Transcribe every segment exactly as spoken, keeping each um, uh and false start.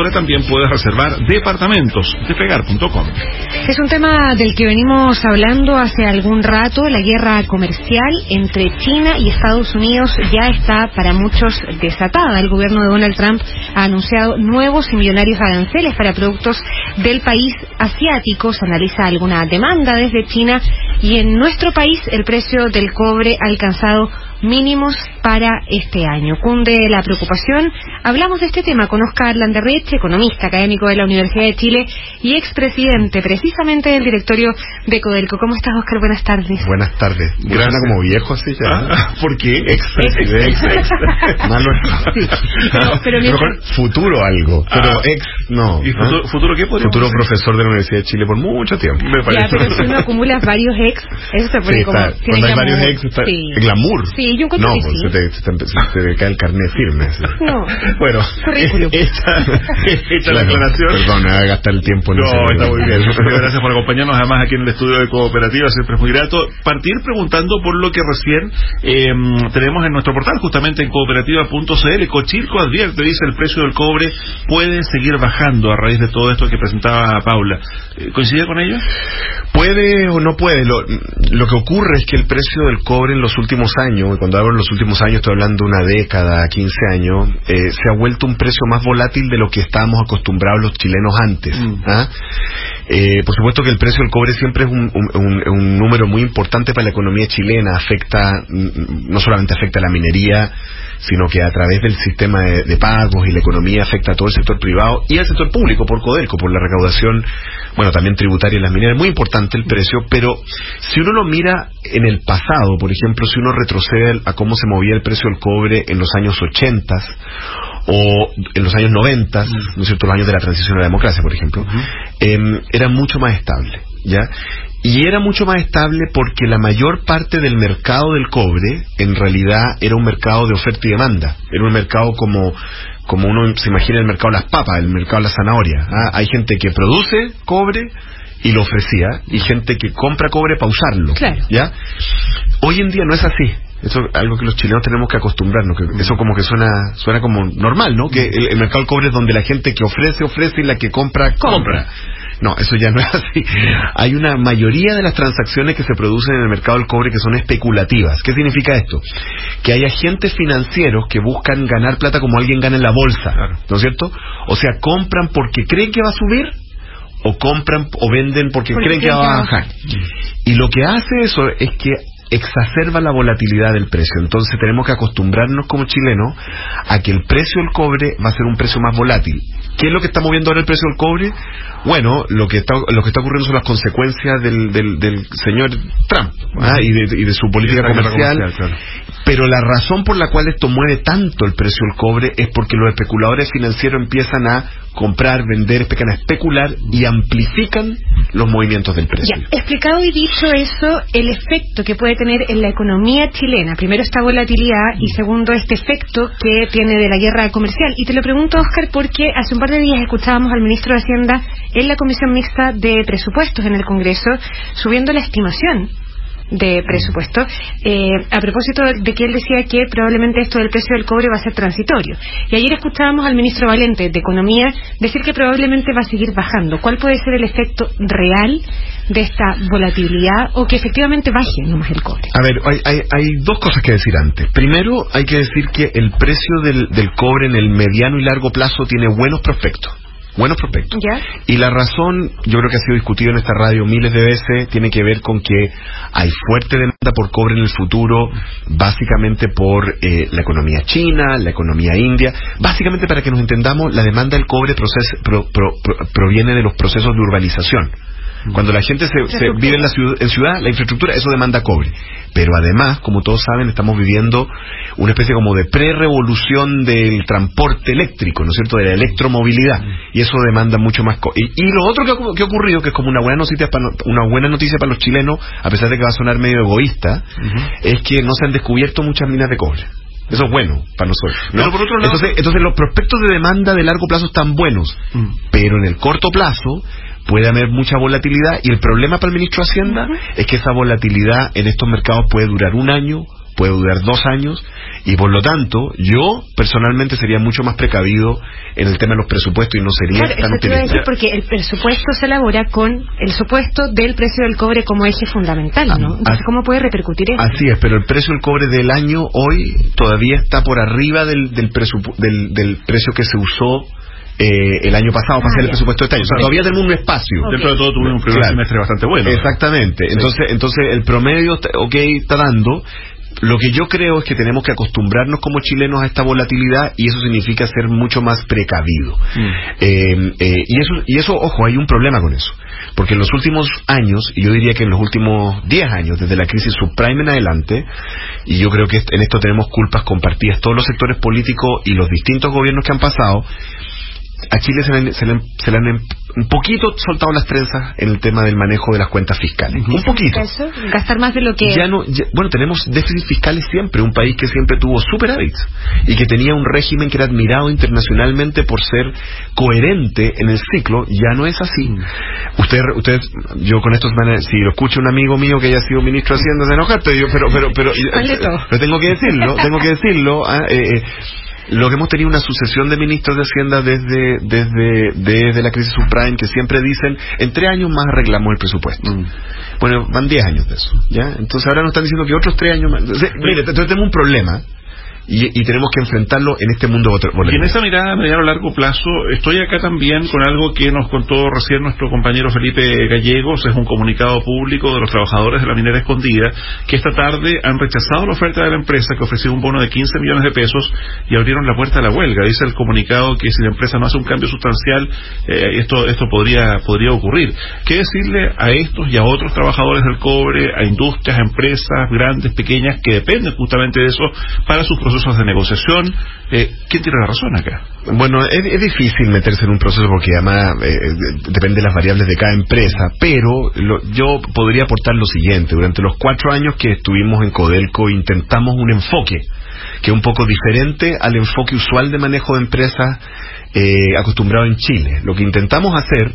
ahora también puedes reservar departamentos. Despegar punto com. Es un tema del que venimos hablando hace algún rato. La guerra comercial entre China y Estados Unidos ya está para muchos desatada. El gobierno de Donald Trump ha anunciado nuevos y millonarios aranceles para productos del país asiático. Se analiza alguna demanda desde China y en nuestro país el precio del cobre ha alcanzado mínimos para este año. Cunde la preocupación. Hablamos de este tema con Óscar Landerreche, economista, académico de la Universidad de Chile y expresidente precisamente del directorio de Codelco. ¿Cómo estás, Óscar? Buenas tardes. Buenas tardes. Grana como viejo así ya. Ah, ¿por qué? Expresidente. Ex, ex, ex. Malo sí. Pero, pero mientras... Mejor futuro algo, pero ah. ex no. ¿Y futuro, ¿no? futuro qué podemos Futuro hacer? Profesor de la Universidad de Chile por mucho tiempo. Me parece. Ya, pero si uno acumula varios ex, eso se pone sí, como... Está, cuando hay glamour. varios ex está sí. glamour. Sí, yo encuentro no, que pues, sí. se te, se te, se te cae el carnet firme. ¿Sí? No. Bueno, currículum. Esta, esta claro, la aclaración. Perdón, me voy a gastar el tiempo en No, ese está muy bien. Gracias por acompañarnos además aquí en el estudio de Cooperativa, siempre es muy grato. Partir preguntando por lo que recién eh, tenemos en nuestro portal, justamente en cooperativa punto c l. Cochilco advierte, dice, el precio del cobre puede seguir bajando a raíz de todo esto que presentaba Paula. ¿Coincide con ello? Puede o no puede. Lo, lo que ocurre es que el precio del cobre en los últimos años, y cuando hablo en los últimos años estoy hablando de una década, quince años, eh, se ha vuelto un precio más volátil de lo que estábamos acostumbrados los chilenos antes. Mm. ¿Ah? Eh, por supuesto que el precio del cobre siempre es un, un, un, un número muy importante para la economía chilena. Afecta, no solamente afecta a la minería, sino que a través del sistema de, de pagos y la economía afecta a todo el sector privado y al sector público por Codelco, por la recaudación, bueno, también tributaria en las mineras. Es muy importante el precio, pero si uno lo mira en el pasado, por ejemplo, si uno retrocede a cómo se movía el precio del cobre en los años ochenta o en los años noventa, ¿no es cierto?, los años de la transición a la democracia, por ejemplo, uh-huh. eh, era mucho más estable, ¿ya? Y era mucho más estable porque la mayor parte del mercado del cobre en realidad era un mercado de oferta y demanda. Era un mercado como como uno se imagina el mercado de las papas, el mercado de la zanahoria. ¿Ah? Hay gente que produce cobre y lo ofrecía, y gente que compra cobre para usarlo. Claro. ¿Ya? Hoy en día no es así. Eso es algo que los chilenos tenemos que acostumbrarnos, que eso como que suena suena como normal, ¿no? Que el, el mercado del cobre es donde la gente que ofrece, ofrece y la que compra, compra. compra. No, eso ya no es así. Hay una mayoría de las transacciones que se producen en el mercado del cobre que son especulativas. ¿Qué significa esto? Que hay agentes financieros que buscan ganar plata como alguien gana en la bolsa, claro. ¿No es cierto? O sea, compran porque creen que va a subir, o compran o venden porque, porque creen que va a bajar. Y lo que hace eso es que exacerba la volatilidad del precio. Entonces tenemos que acostumbrarnos como chilenos a que el precio del cobre va a ser un precio más volátil. ¿Qué es lo que está moviendo ahora el precio del cobre? Bueno, lo que está lo que está ocurriendo son las consecuencias del, del, del señor Trump, ¿ah? y, de, y de su política comercial, comercial claro. Pero la razón por la cual esto mueve tanto el precio del cobre es porque los especuladores financieros empiezan a comprar, vender, empiezan a especular y amplifican los movimientos del precio. Ya, explicado y dicho eso, el efecto que puede tener en la economía chilena, primero esta volatilidad y segundo este efecto que tiene de la guerra comercial. Y te lo pregunto, Óscar, porque hace un par de días escuchábamos al ministro de Hacienda en la Comisión Mixta de Presupuestos en el Congreso subiendo la estimación de presupuesto, eh, a propósito de que él decía que probablemente esto del precio del cobre va a ser transitorio. Y ayer escuchábamos al ministro Valente de Economía decir que probablemente va a seguir bajando. ¿Cuál puede ser el efecto real de esta volatilidad o que efectivamente baje nomás el cobre? A ver, hay, hay, hay dos cosas que decir antes. Primero, hay que decir que el precio del, del cobre en el mediano y largo plazo tiene buenos prospectos. Buenos prospectos. ¿Ya? Y la razón, yo creo que ha sido discutido en esta radio miles de veces, tiene que ver con que hay fuerte demanda por cobre en el futuro, básicamente por eh, la economía china, la economía india. Básicamente, para que nos entendamos, la demanda del cobre proces, pro, pro, pro, proviene de los procesos de urbanización. Cuando la gente se, se vive en la ciudad, en ciudad, la infraestructura, eso demanda cobre. Pero además, como todos saben, estamos viviendo una especie como de pre-revolución del transporte eléctrico, ¿no es cierto?, de la electromovilidad. Y eso demanda mucho más cobre. Y, y lo otro que ha, que ha ocurrido, que es como una buena noticia para, una buena noticia para los chilenos, a pesar de que va a sonar medio egoísta, uh-huh. es que no se han descubierto muchas minas de cobre. Eso es bueno para nosotros, ¿no? Pero por otro lado, entonces, entonces los prospectos de demanda de largo plazo están buenos, uh-huh. pero en el corto plazo puede haber mucha volatilidad, y el problema para el ministro de Hacienda uh-huh. es que esa volatilidad en estos mercados puede durar un año puede durar dos años, y por lo tanto, yo personalmente sería mucho más precavido en el tema de los presupuestos y no sería claro, tan eso te iba a decir, optimista. porque el presupuesto se elabora con el supuesto del precio del cobre como eje fundamental, ¿no? Entonces, ¿cómo puede repercutir eso? Así es, pero el precio del cobre del año hoy todavía está por arriba del, del, presupu- del, del precio que se usó Eh, el año pasado para ah, hacer el ya. presupuesto de este año. O sea, todavía tenemos un espacio. Okay. Dentro de todo tuvimos un primer claro. semestre bastante bueno. Exactamente. Sí. Entonces, entonces el promedio, está, ok, está dando. Lo que yo creo es que tenemos que acostumbrarnos como chilenos a esta volatilidad, y eso significa ser mucho más precavido. Mm. Eh, eh, y eso, y eso, ojo, hay un problema con eso. Porque en los últimos años, y yo diría que en los últimos diez años, desde la crisis subprime en adelante, y yo creo que en esto tenemos culpas compartidas todos los sectores políticos y los distintos gobiernos que han pasado, a Chile se le, se, le, se le han un poquito soltado las trenzas en el tema del manejo de las cuentas fiscales. Un poquito. ¿Eso? ¿Gastar más de lo que...? Ya no, ya, bueno, tenemos déficits fiscales siempre, un país que siempre tuvo superávits y que tenía un régimen que era admirado internacionalmente por ser coherente en el ciclo. Ya no es así. Mm. Usted, usted, yo con estos maneras, si lo escucha un amigo mío que haya sido ministro de Hacienda, se enojaste, yo, pero, pero, pero, pero, pero tengo que decirlo, tengo que decirlo, ah, eh, eh, lo que hemos tenido una sucesión de ministros de Hacienda desde desde desde la crisis subprime que siempre dicen, en tres años más arreglamos el presupuesto. Mm. Bueno, van diez años de eso, ¿ya? Entonces ahora nos están diciendo que otros tres años más. Entonces, mire, entonces tenemos un problema. Y, y tenemos que enfrentarlo en este mundo volátil. Y en esa mirada a mediano largo plazo, estoy acá también con algo que nos contó recién nuestro compañero Felipe Gallegos. Es un comunicado público de los trabajadores de la minera escondida, que esta tarde han rechazado la oferta de la empresa, que ofrecía un bono de quince millones de pesos, y abrieron la puerta a la huelga. Dice el comunicado que si la empresa no hace un cambio sustancial, eh, esto esto podría podría ocurrir. ¿Qué decirle a estos y a otros trabajadores del cobre, a industrias, a empresas grandes, pequeñas, que dependen justamente de eso para sus procesos de negociación? Eh, ¿Quién tiene la razón acá? Bueno, es, es difícil meterse en un proceso porque además eh, depende de las variables de cada empresa, pero lo, yo podría aportar lo siguiente. Durante los cuatro años que estuvimos en Codelco intentamos un enfoque que es un poco diferente al enfoque usual de manejo de empresas eh, acostumbrado en Chile. Lo que intentamos hacer,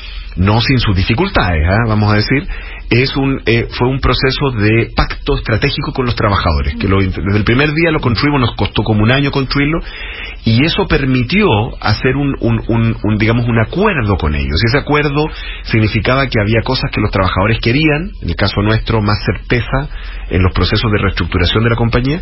no sin sus dificultades, ¿eh? vamos a decir, es un eh, fue un proceso de pacto estratégico con los trabajadores, que lo, desde el primer día lo construimos, nos costó como un año construirlo, y eso permitió hacer un, un, un, un digamos un acuerdo con ellos, y ese acuerdo significaba que había cosas que los trabajadores querían, en el caso nuestro más certeza en los procesos de reestructuración de la compañía,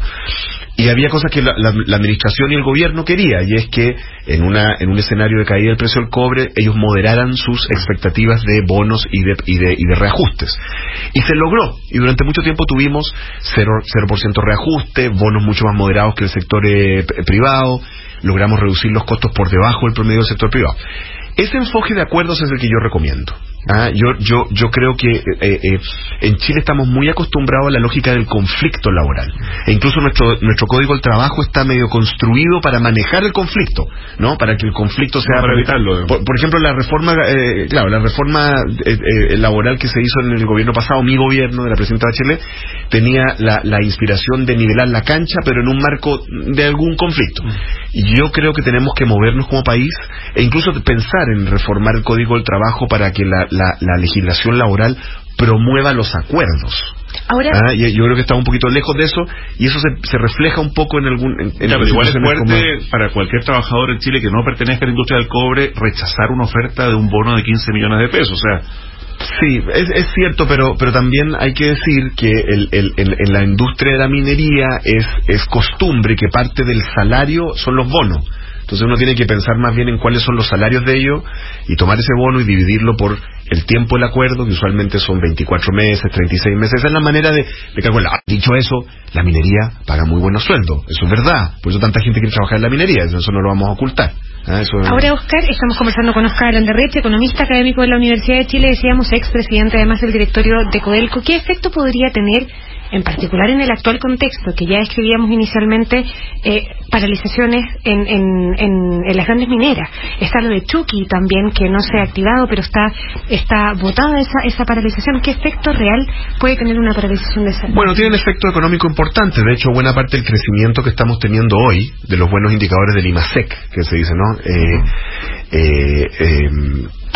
y había cosas que la, la, la administración y el gobierno quería, y es que en una en un escenario de caída del precio del cobre ellos moderaran sus expectativas de bonos y de, y de, y de reajustes. Y se logró, y durante mucho tiempo tuvimos cero por ciento reajuste, bonos mucho más moderados que el sector eh, privado, logramos reducir los costos por debajo del promedio del sector privado. Ese enfoque de acuerdos es el que yo recomiendo. Ah, yo yo yo creo que eh, eh, en Chile estamos muy acostumbrados a la lógica del conflicto laboral, e incluso nuestro nuestro código del trabajo está medio construido para manejar el conflicto, no para que el conflicto sea no, para evitarlo. Por, por ejemplo, la reforma eh, claro la reforma eh, eh, laboral que se hizo en el gobierno pasado, mi gobierno de la presidenta Bachelet, tenía la, la inspiración de nivelar la cancha, pero en un marco de algún conflicto. Y yo creo que tenemos que movernos como país e incluso pensar en reformar el código del trabajo para que la La, la legislación laboral promueva los acuerdos. Ahora, ah, y yo creo que estamos un poquito lejos de eso, y eso se, se refleja un poco en algún en, en ya, pero igual es fuerte como... para cualquier trabajador en Chile que no pertenezca a la industria del cobre rechazar una oferta de un bono de quince millones de pesos. O sea, sí, es, es cierto, pero pero también hay que decir que el, el, el, en la industria de la minería es es costumbre que parte del salario son los bonos. Entonces uno tiene que pensar más bien en cuáles son los salarios de ellos y tomar ese bono y dividirlo por el tiempo del acuerdo, que usualmente son veinticuatro meses, treinta y seis meses. Esa es la manera de, de calcular. Dicho eso, la minería paga muy buenos sueldos. Eso es verdad. Por eso tanta gente quiere trabajar en la minería. Eso no lo vamos a ocultar. ¿Ah? Eso es... Ahora, Oscar, estamos conversando con Oscar Landerreche, economista académico de la Universidad de Chile, decíamos expresidente además del directorio de Codelco. ¿Qué efecto podría tener, en particular en el actual contexto, que ya escribíamos inicialmente, eh, paralizaciones en, en, en, en las grandes mineras? Está lo de Chuqui también, que no se ha activado, pero está está votada esa, esa paralización. ¿Qué efecto real puede tener una paralización de esa? Bueno, tiene un efecto económico importante. De hecho, buena parte del crecimiento que estamos teniendo hoy, de los buenos indicadores del IMASEC, que se dice, ¿no? Eh, eh, eh,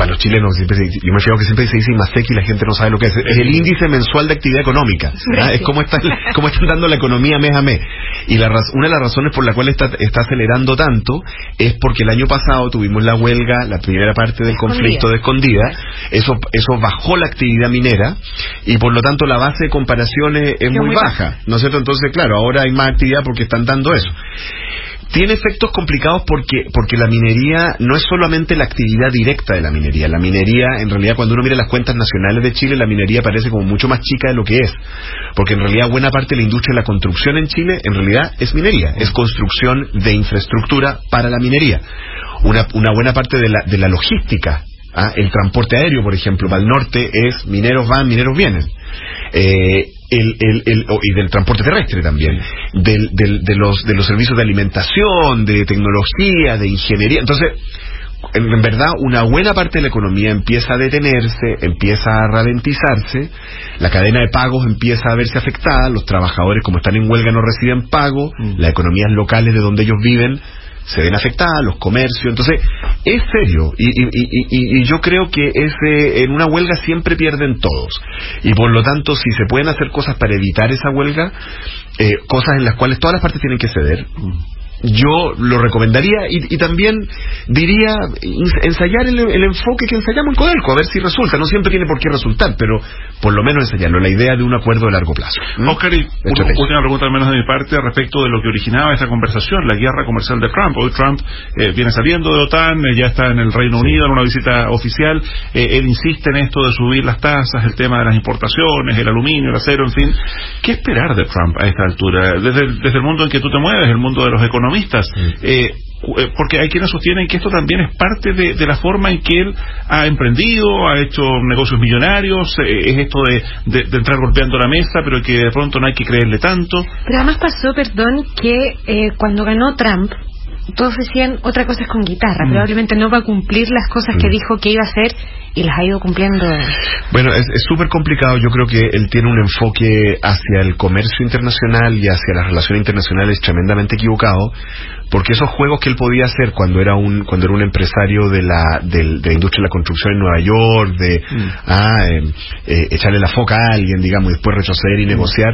bueno, los chilenos siempre se, yo me fijo que siempre se dice IMASEC y la gente no sabe lo que es. Es el índice mensual de actividad económica. ¿Ah? Es como está, cómo están dando la economía mes a mes. Y la, una de las razones por la cual está, está acelerando tanto es porque el año pasado tuvimos la huelga, la primera parte del conflicto de Escondida. Eso, eso bajó la actividad minera y por lo tanto la base de comparaciones es muy, muy baja, ¿no es cierto? Entonces, claro, ahora hay más actividad porque están dando eso. Tiene efectos complicados porque porque la minería no es solamente la actividad directa de la minería. La minería, en realidad, cuando uno mira las cuentas nacionales de Chile, la minería parece como mucho más chica de lo que es. Porque en realidad buena parte de la industria de la construcción en Chile, en realidad, es minería. Es construcción de infraestructura para la minería. Una, una buena parte de la, de la logística, ¿ah? El transporte aéreo, por ejemplo, para el norte es mineros van, mineros vienen. Eh, el, el, el, oh, y del transporte terrestre también, del, del, de, los, de los servicios de alimentación, de tecnología, de ingeniería. Entonces, en, en verdad, una buena parte de la economía empieza a detenerse, empieza a ralentizarse, la cadena de pagos empieza a verse afectada, los trabajadores, como están en huelga, no reciben pago, mm. las economías locales de donde ellos viven se ven afectadas, los comercios. Entonces es serio y, y, y, y, y yo creo que ese, en una huelga siempre pierden todos y por lo tanto si se pueden hacer cosas para evitar esa huelga, eh, cosas en las cuales todas las partes tienen que ceder, yo lo recomendaría y, y también diría ensayar el, el enfoque que ensayamos en Codelco, a ver si resulta. No siempre tiene por qué resultar, pero por lo menos ensayarlo, la idea de un acuerdo de largo plazo. ¿Mm? Oscar, y una última pregunta al menos de mi parte respecto de lo que originaba esta conversación, la guerra comercial de Trump. Hoy Trump eh, viene saliendo de OTAN, eh, ya está en el Reino Unido en una visita oficial, eh, él insiste en esto de subir las tasas, el tema de las importaciones, el aluminio, el acero, en fin. ¿Qué esperar de Trump a esta altura? Desde el, desde el mundo en que tú te mueves, el mundo de los economistas, eh, porque hay quienes sostienen que esto también es parte de, de la forma en que él ha emprendido, ha hecho negocios millonarios, eh, es esto de, de, de entrar golpeando la mesa, pero que de pronto no hay que creerle tanto. Pero además pasó, perdón, que eh, cuando ganó Trump, todos decían otra cosa es con guitarra, mm. probablemente no va a cumplir las cosas mm. que dijo que iba a hacer y las ha ido cumpliendo. Bueno, es súper complicado. Yo creo que él tiene un enfoque hacia el comercio internacional y hacia las relaciones internacionales tremendamente equivocado, porque esos juegos que él podía hacer cuando era un cuando era un empresario de la de, de la industria de la construcción en Nueva York, de mm. ah, eh, eh, echarle la foca a alguien, digamos, y después retroceder y mm. negociar.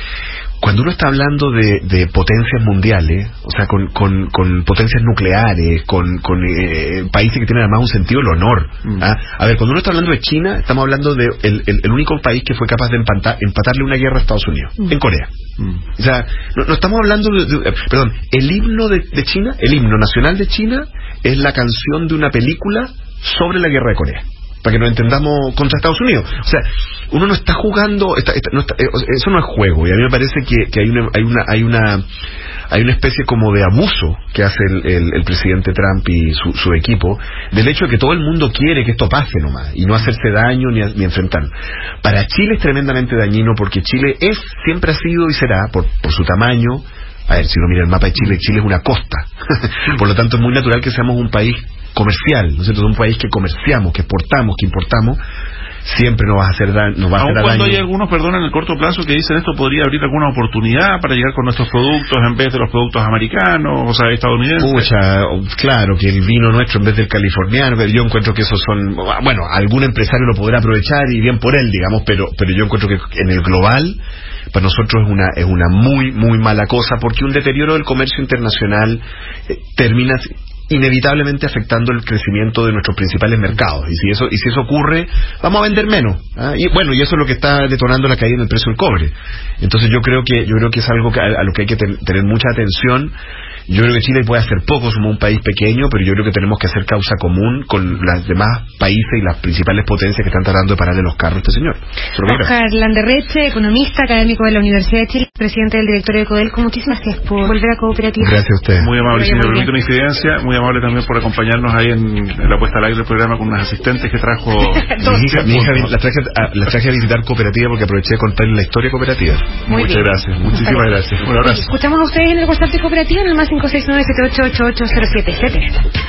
Cuando uno está hablando de, de potencias mundiales, o sea, con, con, con potencias nucleares, con, con eh, países que tienen además un sentido del honor. Mm. ¿Ah? A ver, cuando uno está hablando de China, estamos hablando de el, el, el único país que fue capaz de empatar, empatarle una guerra a Estados Unidos, mm. en Corea. Mm. O sea, no, no estamos hablando de, de... Perdón, el himno de, de China, el himno nacional de China, es la canción de una película sobre la guerra de Corea, para que nos entendamos, contra Estados Unidos. O sea, uno no está jugando, está, está, no está, eso no es juego, y a mí me parece que, que hay una hay una hay una hay una especie como de abuso que hace el, el, el presidente Trump y su, su equipo, del hecho de que todo el mundo quiere que esto pase nomás, y no hacerse daño ni, ni enfrentar. Para Chile es tremendamente dañino, porque Chile es, siempre ha sido y será, por, por su tamaño. A ver, si uno mira el mapa de Chile, Chile es una costa. Por lo tanto, es muy natural que seamos un país comercial, ¿no es cierto? Un país que comerciamos, que exportamos, que importamos, siempre nos va a hacer, da nos va a hacer daño. Aun cuando hay algunos, perdón, en el corto plazo que dicen esto podría abrir alguna oportunidad para llegar con nuestros productos en vez de los productos americanos, o sea, estadounidenses. Pucha, claro, que el vino nuestro en vez del californiano, pero yo encuentro que esos son, bueno, algún empresario lo podrá aprovechar y bien por él, digamos, pero pero yo encuentro que en el global para nosotros es una es una muy muy mala cosa, porque un deterioro del comercio internacional eh, termina inevitablemente afectando el crecimiento de nuestros principales mercados, y si eso y si eso ocurre, vamos a vender menos, ¿ah? Y bueno, y eso es lo que está detonando la caída en el precio del cobre. Entonces yo creo que yo creo que es algo que, a, a lo que hay que ten, tener mucha atención. Yo creo que Chile puede hacer poco, somos un país pequeño, pero yo creo que tenemos que hacer causa común con los demás países y las principales potencias que están tratando de pararle los carros a este señor. Oscar Landerreche, economista, académico de la Universidad de Chile, presidente del directorio de Codelco, muchísimas gracias por volver a Cooperativa. Gracias a usted. Muy amable, si me permite una incidencia, muy amable también por acompañarnos ahí en, en la puesta al aire del programa con unas asistentes que trajo mi hija, mi hija la, traje a, la traje a visitar Cooperativa porque aproveché de contarle la historia cooperativa. Muy Muchas bien. gracias, muchísimas gracias. Un abrazo. Escuchamos a ustedes en el WhatsApp de Cooperativa en el más cinco seis nueve siete ocho ocho ocho cero siete siete.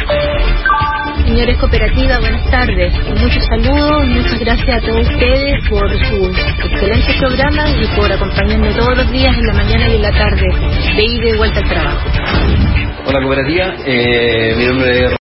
Señores Cooperativa, buenas tardes. Muchos saludos, muchas gracias a todos ustedes por sus excelentes programas y por acompañarme todos los días en la mañana y en la tarde, de ida y vuelta al trabajo. Hola Cooperativa, eh, mi nombre es